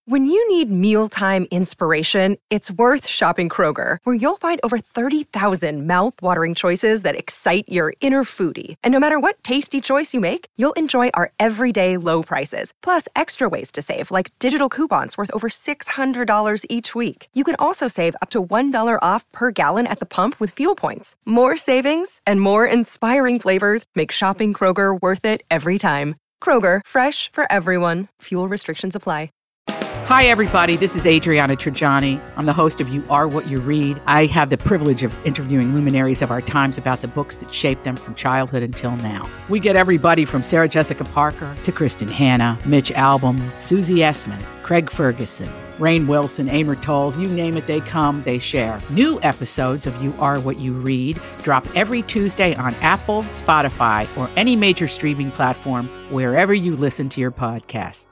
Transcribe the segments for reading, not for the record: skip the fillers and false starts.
When you need mealtime inspiration, it's worth shopping Kroger, where you'll find over 30,000 mouth-watering choices that excite your inner foodie. And no matter what tasty choice you make, you'll enjoy our everyday low prices, plus extra ways to save, like digital coupons worth over $600 each week. You can also save up to $1 off per gallon at the pump with fuel points. More savings and more inspiring flavors make shopping Kroger worth it every time. Kroger, fresh for everyone. Fuel restrictions apply. Hi, everybody. This is Adriana Trajani. I'm the host of You Are What You Read. I have the privilege of interviewing luminaries of our times about the books that shaped them from childhood until now. We get everybody from Sarah Jessica Parker to Kristen Hanna, Mitch Albom, Susie Essman, Craig Ferguson, Rainn Wilson, Amor Tolls, you name it, they come, they share. New episodes of You Are What You Read drop every Tuesday on Apple, Spotify, or any major streaming platform wherever you listen to your podcasts.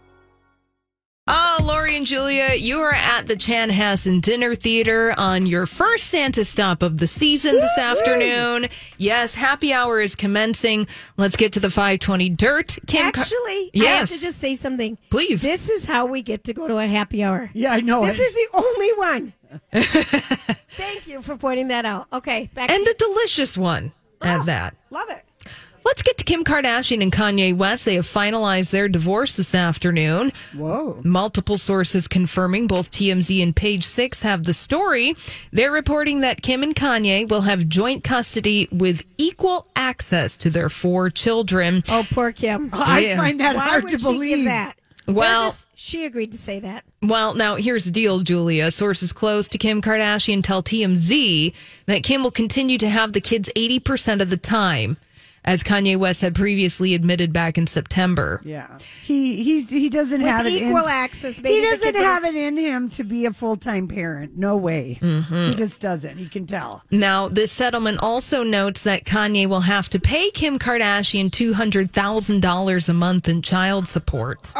Lori and Julia, you are at the Chanhassen Dinner Theater on your first Santa stop of the season this afternoon. Yes, happy hour is commencing. Let's get to the 520 Dirt. Actually, yes. I have to just say something. Please. This is how we get to go to a happy hour. Yeah, I know. This is the only one. Thank you for pointing that out. Okay, back and to a delicious one at that. Love it. Let's get to Kim Kardashian and Kanye West. They have finalized their divorce this afternoon. Whoa. Multiple sources confirming, both TMZ and Page Six have the story. They're reporting that Kim and Kanye will have joint custody with equal access to their 4 children. Oh, poor Kim. I find that Why hard would to she believe. give that? Well, she agreed to say that. Well, now here's the deal, Julia. Sources close to Kim Kardashian tell TMZ that Kim will continue to have the kids 80% of the time, as Kanye West had previously admitted back in September. Yeah, he doesn't With have it equal in, access. Maybe he doesn't have it in him to be a full-time parent. No way. He just doesn't. You can tell. Now, this settlement also notes that Kanye will have to pay Kim Kardashian $200,000 a month in child support.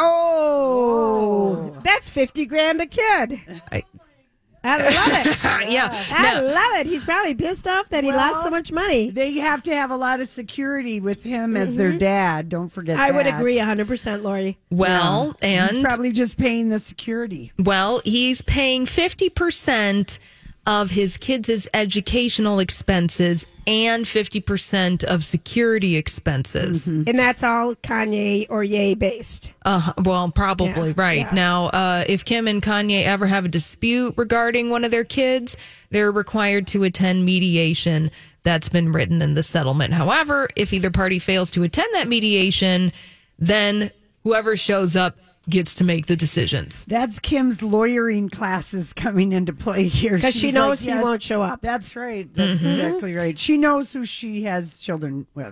Oh, that's $50,000 a kid. I love it. Yeah, I love it. He's probably pissed off that he lost so much money. They have to have a lot of security with him as their dad. Don't forget I that. would agree 100%, Lori. Well, and he's probably just paying the security. Well, he's paying 50% of his kids' educational expenses and 50% of security expenses. And that's all Kanye or Ye based. Well, probably, Yeah, right. yeah. Now, if Kim and Kanye ever have a dispute regarding one of their kids, they're required to attend mediation. That's been written in the settlement. However, if either party fails to attend that mediation, then whoever shows up gets to make the decisions. That's Kim's lawyering classes coming into play here. Because She's she knows like, he won't show up. That's right. That's exactly right. She knows who she has children with.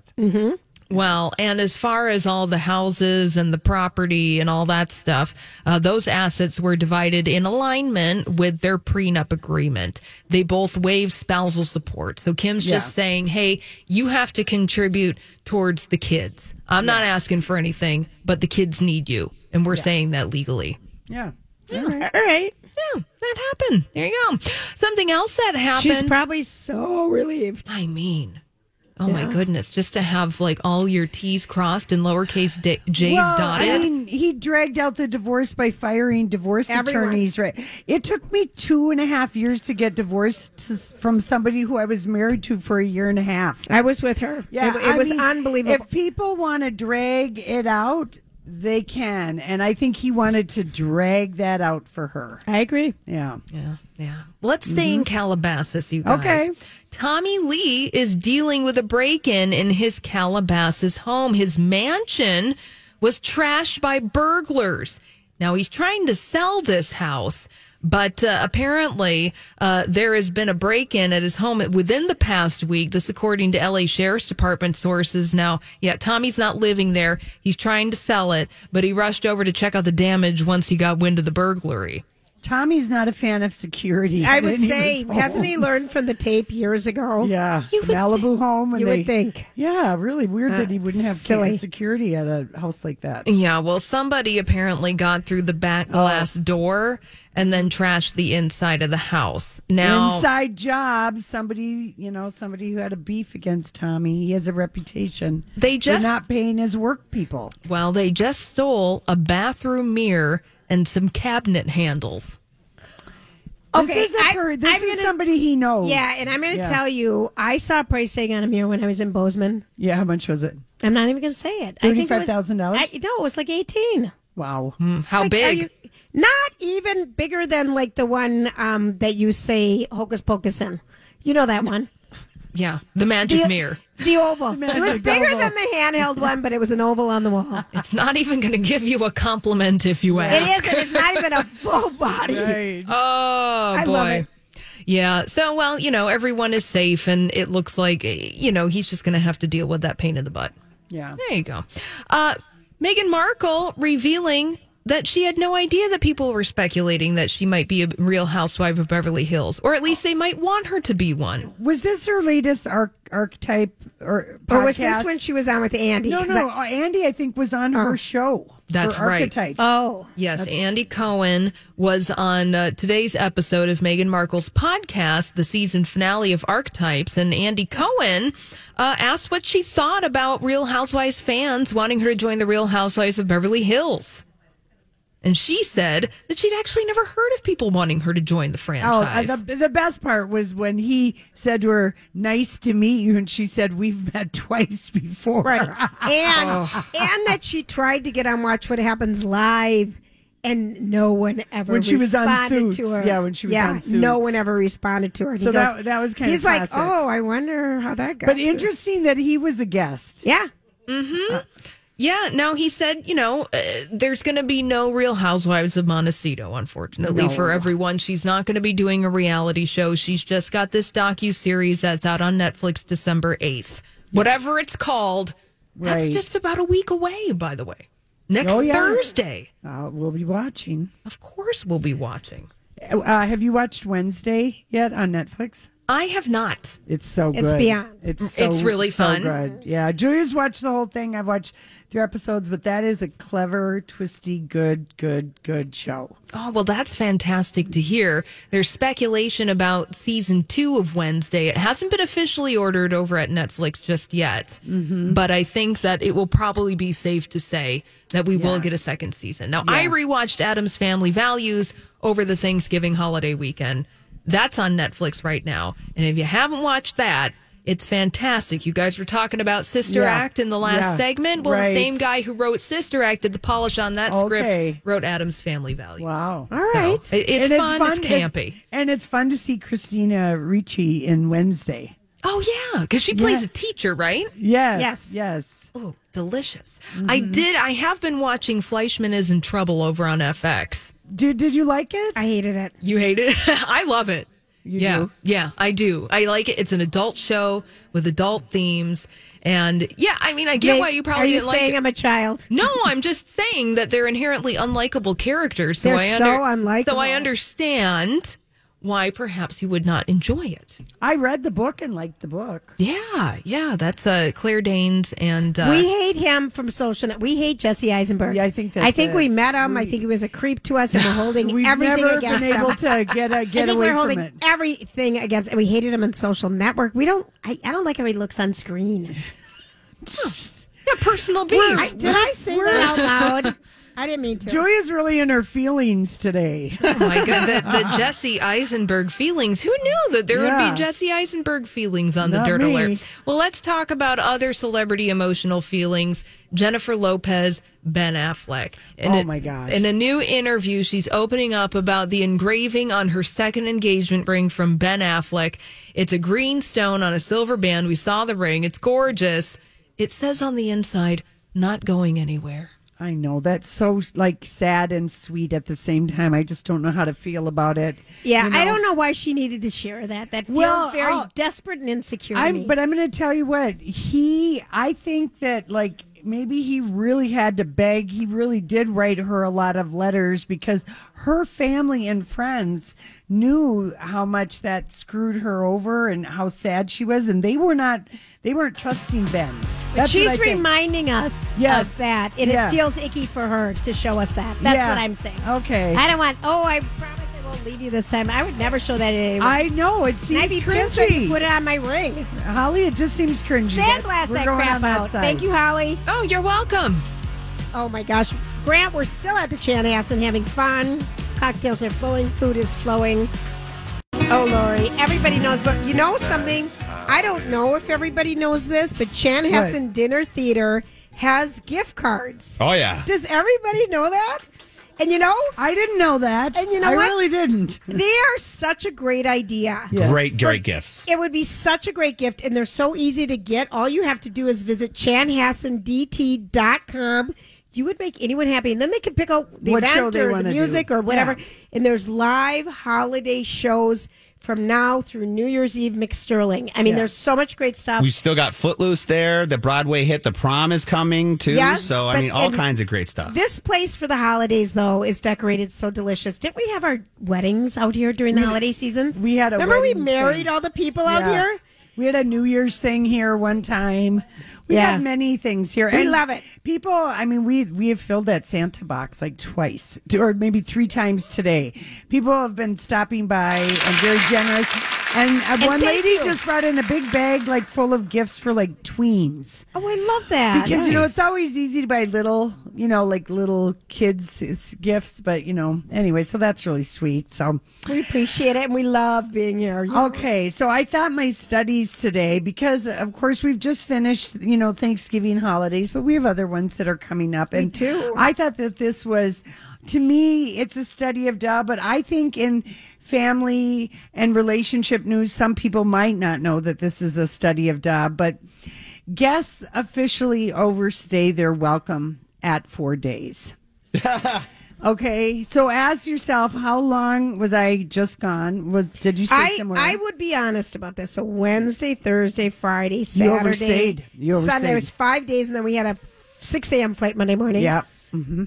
Well, and as far as all the houses and the property and all that stuff, those assets were divided in alignment with their prenup agreement. They both waive spousal support. So Kim's just saying, hey, you have to contribute towards the kids. I'm not asking for anything, but the kids need you. And we're saying that legally. Yeah. All right. Yeah, that happened. There you go. Something else that happened. She's probably so relieved. I mean, oh my goodness, just to have like all your T's crossed and lowercase J's dotted. I mean, he dragged out the divorce by firing divorce attorneys. Right. It took me 2.5 years to get divorced from somebody who I was married to for 1.5 years. I was with her. Yeah, It was unbelievable. If people want to drag it out, they can. And I think he wanted to drag that out for her. I agree. Yeah. Yeah. Let's stay in Calabasas, you guys. Okay. Tommy Lee is dealing with a break-in in his Calabasas home. His mansion was trashed by burglars. Now, he's trying to sell this house, but apparently there has been a break-in at his home within the past week. This according to LA Sheriff's Department sources. Now, Tommy's not living there. He's trying to sell it, but he rushed over to check out the damage once he got wind of the burglary. Tommy's not a fan of security. I would in his say, hasn't he homes. learned from the tape years ago? Yeah, You the would Malibu home. And you would think. Yeah, really weird that he wouldn't have silly. security at a house like that. Yeah, well, somebody apparently got through the back glass door and then trashed the inside of the house. Now, Inside job, somebody who had a beef against Tommy. He has a reputation. They just- for not paying his work people. well, they just stole a bathroom mirror and some cabinet handles. Okay, this is somebody he knows. Yeah, and I'm going to tell you, I saw a price tag on a mirror when I was in Bozeman. Yeah, how much was it? I'm not even going to say it. $35,000? No, it was like 18. Wow. How big? Not even bigger than like the one that you say Hocus Pocus in. You know that one. Yeah, the magic mirror. The oval. It was bigger than the handheld one, but it was an oval on the wall. It's not even going to give you a compliment if you ask. It isn't. It's not even a full body. Right. Oh, boy. love it. Yeah. So, well, everyone is safe, and it looks like, he's just going to have to deal with that pain in the butt. Yeah. There you go. Meghan Markle revealing that she had no idea that people were speculating that she might be a Real Housewife of Beverly Hills, or at least they might want her to be one. Was this her latest archetype or podcast? Or was this when she was on with Andy? No. Andy, I think, was on her show. That's right. Archetypes. Oh. Yes, Andy Cohen was on today's episode of Meghan Markle's podcast, the season finale of Archetypes, and Andy Cohen asked what she thought about Real Housewives fans wanting her to join the Real Housewives of Beverly Hills. And she said that she'd actually never heard of people wanting her to join the franchise. The best part was when he said to her, "Nice to meet you," and she said, "We've met twice before." Right. And that she tried to get on Watch What Happens Live, and no one ever when she was on Suits. To her. Yeah, when she was on Suits. No one ever responded to her. And so that was kind of He's classic. like, oh, I wonder how that got. But interesting that he was a guest. Yeah. Mm-hmm. Yeah, now he said, there's going to be no Real Housewives of Montecito, unfortunately, for everyone. She's not going to be doing a reality show. She's just got this docuseries that's out on Netflix December 8th. Whatever it's called, that's just about a week away, by the way. Next Thursday. We'll be watching. Of course we'll be watching. Have you watched Wednesday yet on Netflix? I have not. It's so good. It's beyond. It's really fun. Good. Yeah, Julia's watched the whole thing. I've watched 3 episodes, but that is a clever, twisty, good show. Oh, well, that's fantastic to hear. There's speculation about season 2 of Wednesday. It hasn't been officially ordered over at Netflix just yet, but I think that it will probably be safe to say that we will get a second season. Now, I rewatched Addams Family Values over the Thanksgiving holiday weekend. That's on Netflix right now. And if you haven't watched that, it's fantastic. You guys were talking about Sister Act in the last segment. Well, the same guy who wrote Sister Act did the polish on that script, wrote Addams Family Values. Wow. All right. So, it's fun. It's campy. And it's fun to see Christina Ricci in Wednesday. Oh, yeah, because she plays a teacher, right? Yes. Oh, delicious. I have been watching Fleischman is in Trouble over on FX. Did you like it? I hated it. You hate it? I love it. You do? Yeah, I do. I like it. It's an adult show with adult themes. And I get why you probably didn't like it. Are you saying I'm a child? No, I'm just saying that they're inherently unlikable characters. So they're so unlikable. So I understand why perhaps you would not enjoy it. I read the book and liked the book. Yeah. That's Claire Danes and we hate him from social. We hate Jesse Eisenberg. Yeah, I think we met him. I think he was a creep to us, and we're holding everything never against been him. able to get I away think from we're holding it. everything against. And we hated him on Social Network. We don't. I don't like how he looks on screen. personal beef. Did I say that out loud? I didn't mean to. Julia's really in her feelings today. Oh my God, the Jesse Eisenberg feelings. Who knew that there would be Jesse Eisenberg feelings on the Dirt Alert? Well, let's talk about other celebrity emotional feelings. Jennifer Lopez, Ben Affleck. My gosh. In a new interview, she's opening up about the engraving on her second engagement ring from Ben Affleck. It's a green stone on a silver band. We saw the ring. It's gorgeous. It says on the inside, not going anywhere. I know. That's so sad and sweet at the same time. I just don't know how to feel about it. Yeah, I don't know why she needed to share that. That feels very desperate and insecure to me. But I'm going to tell you what. I think that maybe he really had to beg. He really did write her a lot of letters because her family and friends knew how much that screwed her over and how sad she was. And they weren't trusting Ben. But she's reminding us of that. And it feels icky for her to show us that. That's what I'm saying. Okay. I don't want, I promise I won't leave you this time. I would never show that to anyone. I know. It seems I'd be pissed if you cringy. put it on my ring. Holly, it just seems cringy. Sandblast that crap out. Thank you, Holly. Oh, you're welcome. Oh, my gosh. Grant, we're still at the Chanhassen having fun. Cocktails are flowing. Food is flowing. Oh, Lori, everybody knows, but you know something? I don't know if everybody knows this, but Chanhassen Dinner Theater has gift cards. Oh, yeah. Does everybody know that? And you know? I didn't know that. And you know I what? really didn't. They are such a great idea. Yes. Great gifts. It would be such a great gift, and they're so easy to get. All you have to do is visit chanhassendt.com. You would make anyone happy, and then they can pick out the What show event they or the wanna music do. or whatever. Yeah. And there's live holiday shows from now through New Year's Eve, McStirling. I mean, there's so much great stuff. We've still got Footloose there. The Broadway hit The Prom is coming, too. Yes, so, I but- mean, all and kinds of great stuff. This place for the holidays, though, is decorated so delicious. Didn't we have our weddings out here during the holiday season? We had a Remember we wedding married thing. all the people out Yeah. here? We had a New Year's thing here one time. We Yeah. had many things here. We And love it. People, I mean, we have filled that Santa box like twice or maybe 3 times today. People have been stopping by and very generous. And one thank lady you. just brought in a big bag like full of gifts for like tweens. Oh, I love that. Because, you know, it's always easy to buy little, you know, like little kids' gifts. But, you know, anyway, so that's really sweet. So, We appreciate it, and we love being here. okay. So I thought my studies today, because, of course, we've just finished, you know, Thanksgiving holidays, but we have other ones that are coming up. And too. I thought that this was, to me, it's a study of duh, but I think in family and relationship news, some people might not know that this is a study of duh, but guests officially overstay their welcome at 4 days. Okay, so ask yourself, how long was I just gone? Did you stay somewhere? I would be honest about this. So Wednesday, Thursday, Friday, Saturday, overstayed. You Sunday. overstayed. It was 5 days, and then we had a 6 a.m. flight Monday morning. Yeah. Mm-hmm.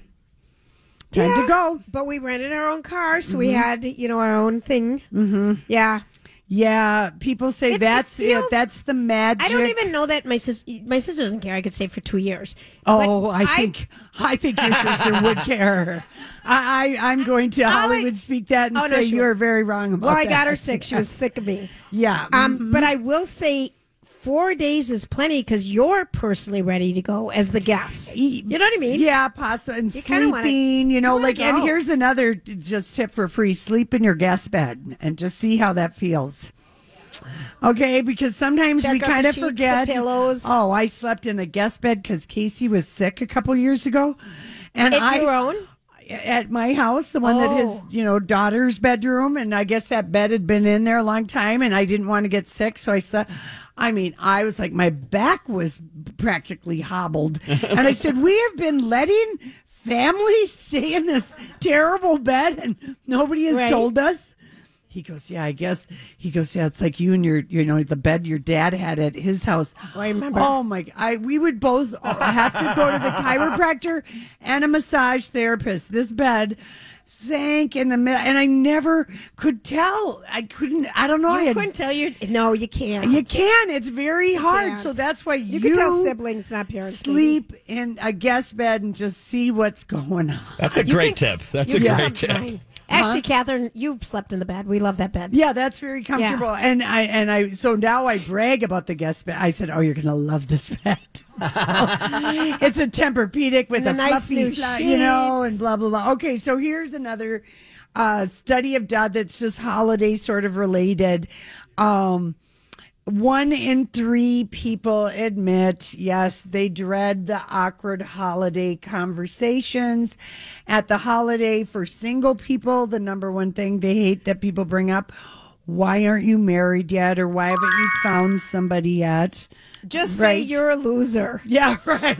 Time to go. But we rented our own car, so we had, you know, our own thing. Mm-hmm. Yeah. Yeah, people say It that's feels- it. That's the magic. I don't even know that my sister doesn't care. I could stay for 2 years. Oh, But I think your sister would care. I'm going to Hollywood speak that and Oh, no, say she you are won't. very wrong about Well, that. I got her sick. She was sick of me. Yeah. But I will say 4 days is plenty because you're personally ready to go as the guest. You know what I mean? Yeah, pasta and You kinda wanna- sleeping, you know, wanna like, and go. here's another just tip for free. Sleep in your guest bed and just see how that feels. Okay, because sometimes Check we out the kind of sheets, the forget. pillows. Oh, I slept in a guest bed because Casey was sick a couple years ago. And At your own? At my house, the one that Oh. his, daughter's bedroom, and I guess that bed had been in there a long time, and I didn't want to get sick, so I slept. I mean, I was like, my back was practically hobbled, and I said, "We have been letting families stay in this terrible bed, and nobody has Right. told us." He goes, "Yeah, I guess." He goes, "Yeah, it's like you and your, the bed your dad had at his house." Oh, I remember. Oh my! We would both have to go to the chiropractor and a massage therapist. This bed sank in the middle, and I never could tell. I couldn't. I don't know. You couldn't tell your... No, you can't. You can. It's very hard. can't. So that's why You can tell siblings, not parents. sleep in a guest bed and just see what's going on. That's a great tip. That's a You great tip. fine. Actually, Catherine, you've slept in the bed. We love that bed. Yeah, that's very comfortable. And I so now I brag about the guest bed. I said, "Oh, you're gonna love this bed." So, it's a Tempur-Pedic with And a the nice fluffy, new and sheets. blah blah blah. Okay, so here's another study of dud that's just holiday sort of related. 1 in 3 people admit, yes, they dread the awkward holiday conversations at the holiday. For single people, the number one thing they hate that people bring up, why aren't you married yet? Or why haven't you found somebody yet? Just say Right. you're a loser. Yeah, right.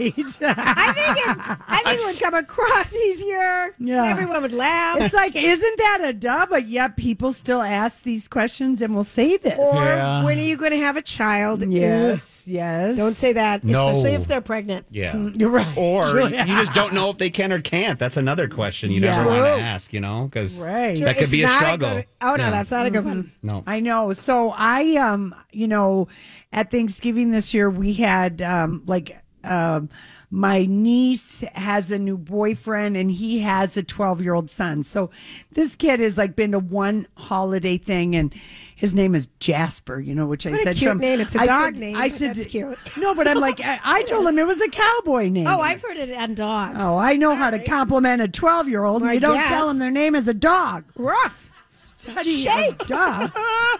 I think it would come across easier. Yeah. Everyone would laugh. It's like, isn't that a duh? But yet people still ask these questions and will say this. Or Yeah. when are you going to have a child? Yes, yes. Don't say that, No. especially if they're pregnant. Yeah. You're right. Or Yeah. you just don't know if they can or can't. That's another question you Yeah. never want True. to ask, because Right. that could It's be a not struggle. good- oh, no, Yeah. that's not a good one. No. I know. So I, at Thanksgiving this year, we had my niece has a new boyfriend and he has a 12-year-old son. So this kid has like been to one holiday thing, and his name is Jasper, which I What said a cute to him. name. It's a dog name. I but said, that's cute. No, but I'm like, I told him it was a cowboy name. Oh, I've heard it on dogs. Oh, I know how to compliment a 12-year-old. Well, You don't yes. tell them their name is a dog. Rough. Study Shake. of dog.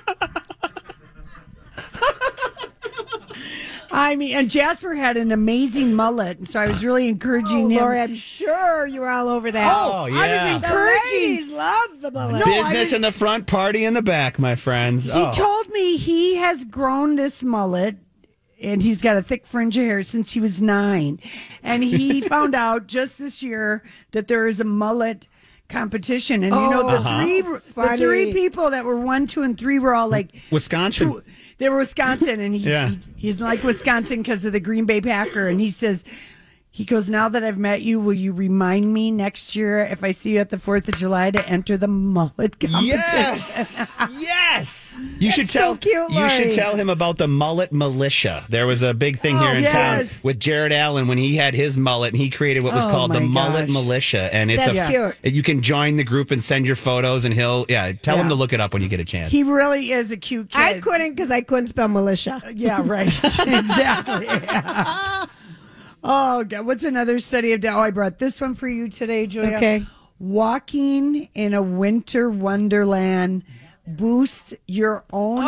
I mean, and Jasper had an amazing mullet, and so I was really encouraging him. Lori, I'm sure you were all over that. Oh, yeah. I was The encouraging. ladies love the mullet. Business in the front, party in the back, my friends. He told me he has grown this mullet, and he's got a thick fringe of hair since he was 9. And he found out just this year that there is a mullet competition. And, the three people that were 1, 2, and 3 were all like... Wisconsin. They were Wisconsin, and he's like Wisconsin because of the Green Bay Packer. And he says, he goes, now that I've met you, will you remind me next year if I see you at the 4th of July to enter the mullet competition? Yes, yes. You should so tell. cute, You should Lori. tell him about the mullet militia. There was a big thing here in town yes. with Jared Allen when he had his mullet, and he created what was called the my mullet gosh. militia. And it's That's cute. You can join the group and send your photos, and he'll tell him to look it up when you get a chance. He really is a cute kid. I couldn't because I couldn't spell militia. Yeah, right. Exactly. Yeah. Oh, God. What's another study of... I brought this one for you today, Julia. Okay. Walking in a winter wonderland boosts your own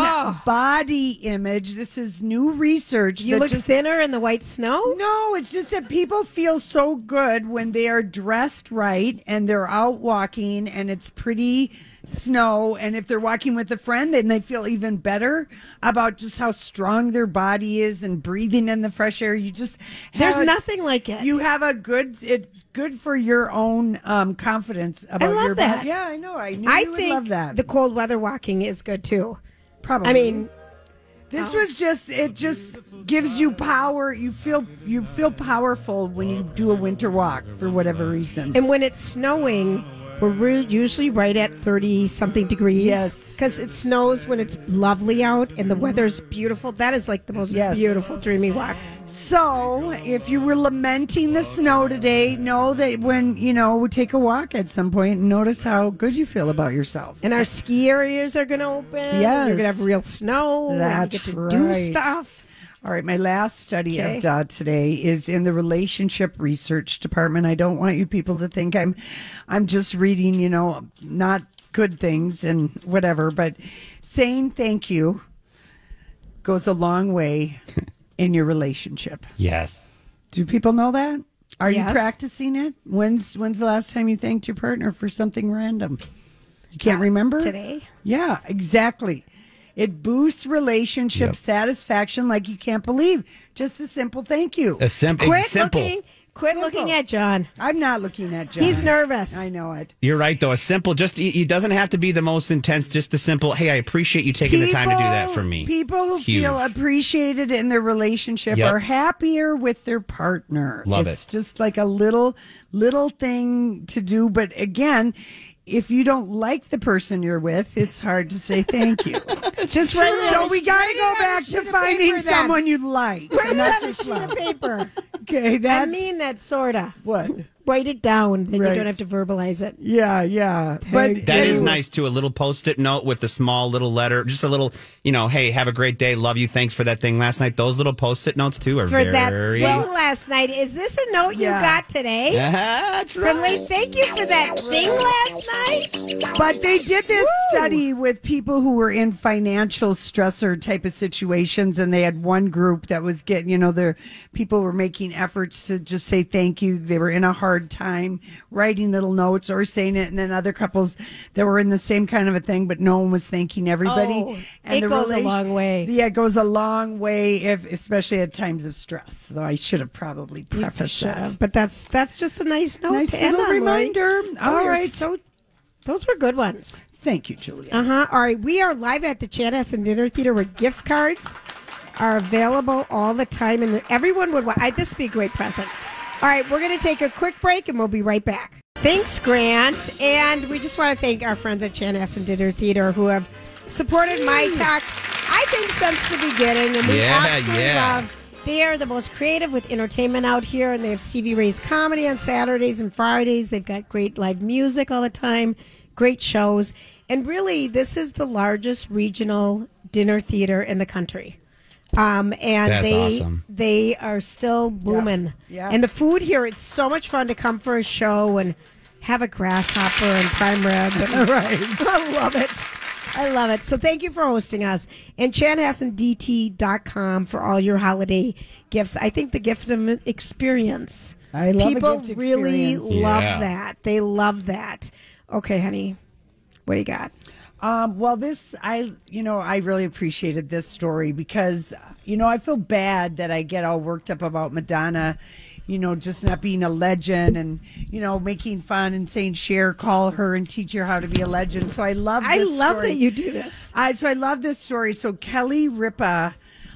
body image. This is new research. You that look just- thinner in the white snow? No, it's just that people feel so good when they are dressed right and they're out walking and it's pretty snow. And if they're walking with a friend, then they feel even better about just how strong their body is and breathing in the fresh air. You just There's have- nothing like it. You have it's good for your own confidence about love your that. body. Yeah, I know. I knew I you would think love that. the cold weather walking is good too. Probably. I mean, This was just it just gives you power. You feel powerful when you do a winter walk for whatever reason. and when it's snowing, we're usually right at 30-something degrees. Yes. Because it snows when it's lovely out and the weather's beautiful. That is like the most beautiful, dreamy walk. So, if you were lamenting the snow today, know that when, we take a walk at some point and notice how good you feel about yourself. And our ski areas are going to open. Yes. You're going to have real snow. That's and you get to do right. stuff. All right, my last study Okay. of today is in the relationship research department. I don't want you people to think I'm just reading, not good things and whatever, but saying thank you goes a long way in your relationship. Yes. Do people know that? Are you Yes. practicing it? When's the last time you thanked your partner for something random? You can't remember? Today. Yeah, exactly. It boosts relationship satisfaction like you can't believe. Just a simple thank you. It's simple. Quit looking at John. I'm not looking at John. He's nervous. I know it. You're right, though. A simple, it doesn't have to be the most intense, just a simple, hey, I appreciate you taking the time to do that for me. People who It's huge. feel appreciated in their relationship Yep. are happier with their partner. Love it's it. just like a little thing to do. But again, if you don't like the person you're with, it's hard to say thank you. Just write it So on- we got to write it go on a back sheet to of finding paper then. someone you like. Write it not on a just sheet of love. paper. Okay, I that's mean that, sorta. what. Write it down, then Right. you don't have to verbalize it. Yeah. But That is anyway. nice, too. A little Post-it note with the small little letter. Just a little, hey, have a great day. Love you. Thanks for that thing last night. Those little Post-it notes, too, are For very... that thing last night. Is this a note you Yeah. got today? That's From right. Lee, thank you for that thing last night. But they did this study with people who were in financial stressor type of situations, and they had one group that was getting, their people were making efforts to just say thank you. They were in a hard time, writing little notes or saying it, and then other couples that were in the same kind of a thing, but no one was thanking everybody. Oh, and it the goes a long way. Yeah, it goes a long way, especially at times of stress. So I should have probably prefaced that. But that's just a nice note Nice to end little on, Lori. reminder. Oh, All you're right. So those were good ones. Thank you, Julia. All right, we are live at the Chanhassen Dinner Theater where gift cards are available all the time, and everyone would want. This would be a great present. All right, we're going to take a quick break, and we'll be right back. Thanks, Grant, and we just want to thank our friends at Chanhassen Dinner Theater who have supported My Talk, I think, since the beginning, and we absolutely love They are the most creative with entertainment out here, and they have Stevie Ray's comedy on Saturdays and Fridays. They've got great live music all the time, great shows. And really, this is the largest regional dinner theater in the country. And That's awesome. They are still booming. Yeah. And the food here, it's so much fun to come for a show and have a grasshopper and prime rib. Right. I love it. I love it. So thank you for hosting us. And ChanHassenDT.com for all your holiday gifts. I think the gift of experience. I love a People gift really experience. love Yeah. that. They love that. Okay, honey. What do you got? Well, I really appreciated this story because, I feel bad that I get all worked up about Madonna, just not being a legend and, making fun and saying, Cher, call her and teach her how to be a legend. So I love this I love story. that you do this. So I love this story. So Kelly Ripa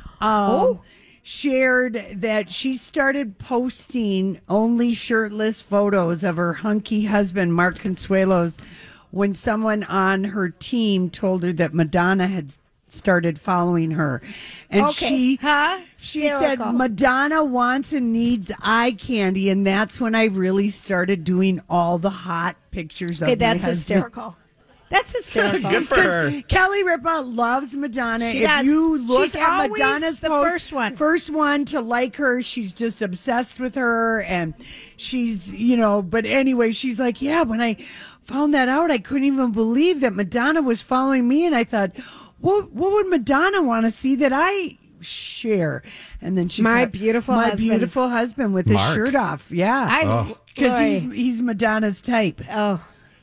shared that she started posting only shirtless photos of her hunky husband, Mark Consuelos, when someone on her team told her that Madonna had started following her. And she said, Hysterical. Madonna wants and needs eye candy. And that's when I really started doing all the hot pictures of Okay, my that's husband. hysterical. That's hysterical. Good for her. Kelly Ripa loves Madonna. She if does. you look She's at always Madonna's the post, first one. to like her, she's just obsessed with her, and she's But anyway, she's like, yeah. When I found that out, I couldn't even believe that Madonna was following me, and I thought, what would Madonna want to see that I share? And then she My got beautiful my husband. beautiful husband with his Mark. shirt off. Yeah, because he's Madonna's type. Oh.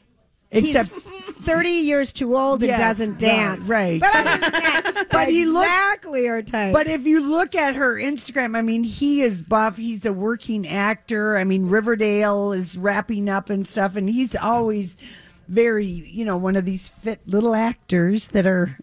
Except He's 30 years too old and Yes, doesn't dance. right. But other than that, But he looks- exactly her type. But if you look at her Instagram, I mean, he is buff. He's a working actor. I mean, Riverdale is wrapping up and stuff, and he's always very, one of these fit little actors that are,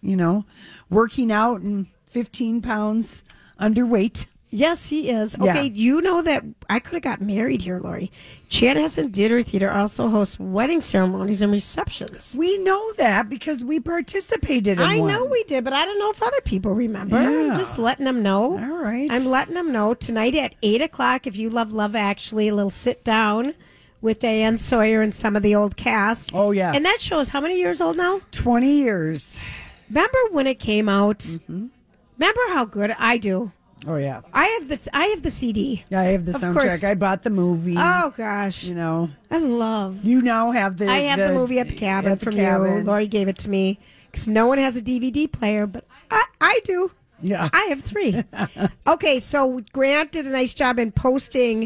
working out and 15 pounds underweight. yes, he is. Yeah. Okay, you know that I could have got married here, Lori. Chanhassen Dinner Theater also hosts wedding ceremonies and receptions. We know that because we participated in I one. know we did, but I don't know if other people remember. Yeah. I'm just letting them know. All right. I'm letting them know tonight at 8 o'clock. If you love Love Actually, a little sit down with Diane Sawyer and some of the old cast. Oh, yeah. And that show is how many years old now? 20 years. Remember when it came out? Mm-hmm. Remember how good I do. Oh, yeah. I have the CD. Yeah, I have the Of soundtrack. course. I bought the movie. Oh gosh, I love. now have the. I have the movie at the cabin from you. Lori gave it to me because no one has a DVD player, but I do. Yeah. I have 3. Okay, so Grant did a nice job in posting.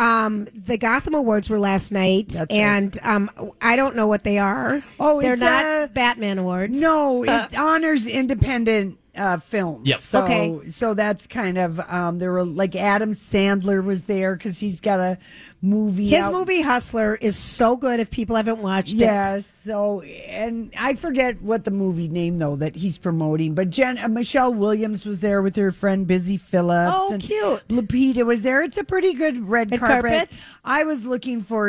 The Gotham Awards were last night, That's and I don't know what they are. Oh, they're it's not Batman Awards. No, it honors independent films. Yep. So, Okay. So that's kind of there were like Adam Sandler was there because he's got a movie. His out. movie Hustler is so good. If people haven't watched Yeah. it, So and I forget what the movie name though that he's promoting, but Michelle Williams was there with her friend Busy Phillips. Oh, and cute. Lupita was there. It's a pretty good red Red carpet. carpet? I was looking for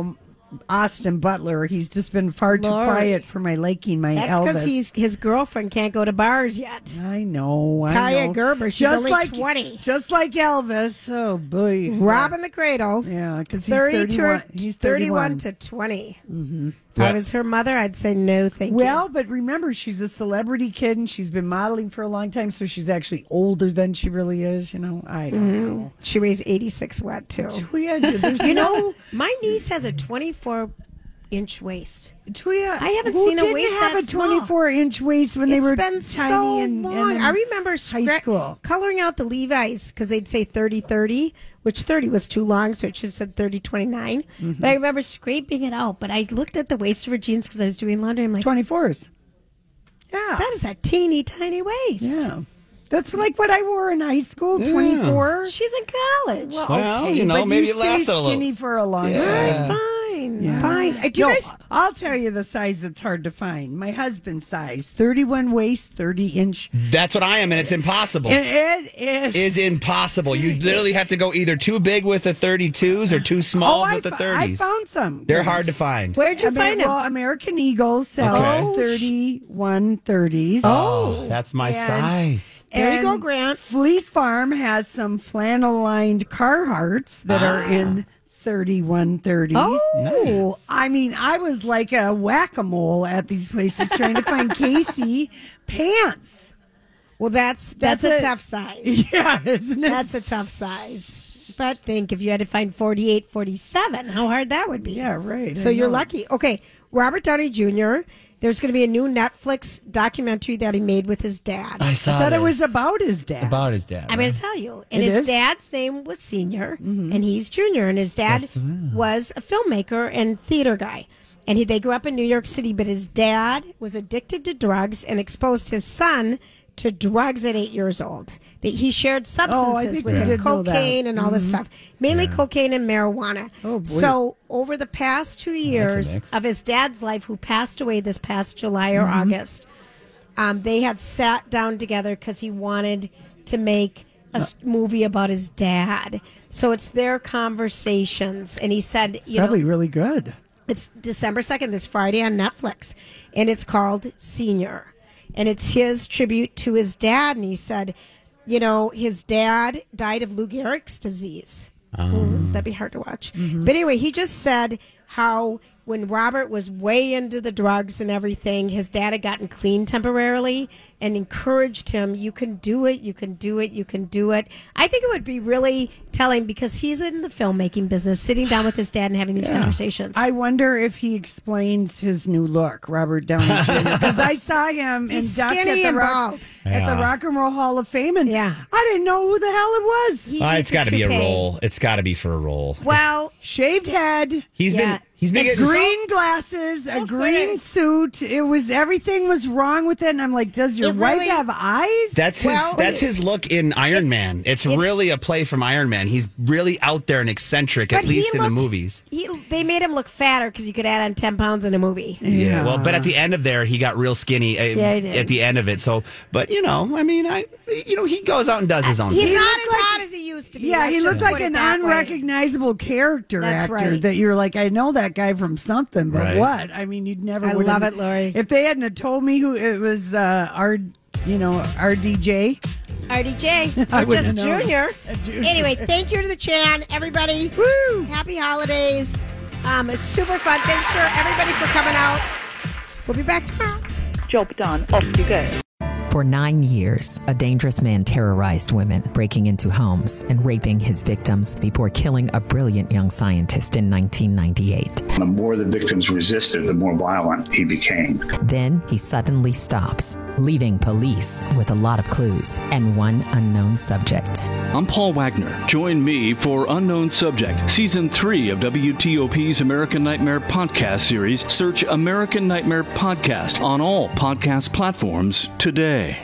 Austin Butler. He's just been far too Lord. quiet for my liking. My that's Elvis. because his girlfriend can't go to bars yet. I know. Kaya know. Gerber, she's only 20. Just like Elvis. Oh, boy. Robbing the cradle. Yeah, because he's 30 31. to, He's 31 31. to 20. Mm-hmm. If I was her mother, I'd say no, thank you. Well, but remember, she's a celebrity kid, and she's been modeling for a long time, so she's actually older than she really is. I don't know. She weighs 86 wet, too. Tuya, there's You no... know, my niece has a 24-inch waist. Tuya, I haven't who seen a didn't waist have that a small? 24-inch waist when they It's were been tiny so and long. in I remember high school. coloring out the Levi's because they'd say 30-30, which 30 was too long, so it should have said 30-29. But I remember scraping it out. But I looked at the waist of her jeans because I was doing laundry. I'm like, 24s. Yeah. that is a teeny tiny waist. Yeah. That's like what I wore in high school, 24. She's in college. Well, Okay, but maybe you it lasted stayed a little. skinny for a long Yeah. time. Fine. Yeah. Fine. Do you No, guys? I'll tell you the size that's hard to find. My husband's size, 31 waist, 30 inch. That's what I am, and it's impossible. It is. Is impossible. You literally have to go either too big with the 32s or too small with the 30s. I found some. They're hard to find. Where'd you find them? Well, American Eagle sells 31 30s. Oh, that's my size. There you And go, Grant. Fleet Farm has some flannel-lined Carhartts that are in 31 30s. Oh, nice. I mean, I was like a whack-a-mole at these places trying to find Casey pants. Well, that's a tough size. Yeah, isn't it? That's a tough size. But think if you had to find 48, 47, how hard that would be. Yeah, right. So I you're know. lucky. Okay, Robert Downey Jr., there's going to be a new Netflix documentary that he made with his dad. I saw I thought it this. was about his dad. About his dad. I'm going to tell you. And It his is? dad's name was Senior, and he's Junior. And his dad was a filmmaker and theater guy. And they grew up in New York City, but his dad was addicted to drugs and exposed his son to drugs at 8 years old. He shared substances think with we him, did know that. cocaine and all this stuff, mainly cocaine and marijuana. Oh, boy. So over the past 2 years mix. of his dad's life, who passed away this past July or August, they had sat down together because he wanted to make a movie about his dad. So it's their conversations. And he said, Probably really good. it's December 2nd, this Friday on Netflix, and it's called Senior. And it's his tribute to his dad. And he said, his dad died of Lou Gehrig's disease. Ooh, that'd be hard to watch. But anyway, he just said how when Robert was way into the drugs and everything, his dad had gotten clean temporarily and encouraged him, you can do it, you can do it, you can do it. I think it would be really telling because he's in the filmmaking business, sitting down with his dad and having these conversations. I wonder if he explains his new look, Robert Downey Jr. Because I saw him He's inducted skinny at and the bald. at the Rock and Roll Hall of Fame, and Yeah. I didn't know who the hell it was. He It's needs got to be a toupee. role. It's got to be for a role. Well, Shaved head, He's been It's getting green glasses, a green suit. Everything was wrong with it, and I'm like, does your It wife really- have eyes? That's his look in Iron Man. It's really a play from Iron Man. He's really out there and eccentric, at but he least in the looked- movies. They made him look fatter because you could add on 10 pounds in a movie. Yeah. Well, but at the end of there, he got real skinny. Yeah, he did. At the end of it. So, but he goes out and does his own He's thing. not looked as like- hot as he used to be. Yeah, Let's he just looked like put it an that way. unrecognizable character That's actor right. that you're like, I know that guy from something, but Right. what? I mean, you'd never. I would love have- it, Lori. If they hadn't have told me who it was, RDJ. RDJ, I or just wouldn't know. Junior. Junior. Anyway, thank you to the Chan, everybody. Woo! Happy holidays. It's super fun. Thanks for everybody for coming out. We'll be back tomorrow. Job done. Off you go. For 9 years, a dangerous man terrorized women, breaking into homes and raping his victims before killing a brilliant young scientist in 1998. The more the victims resisted, the more violent he became. Then he suddenly stops, leaving police with a lot of clues and one unknown subject. I'm Paul Wagner. Join me for Unknown Subject, Season 3 of WTOP's American Nightmare podcast series. Search American Nightmare Podcast on all podcast platforms today.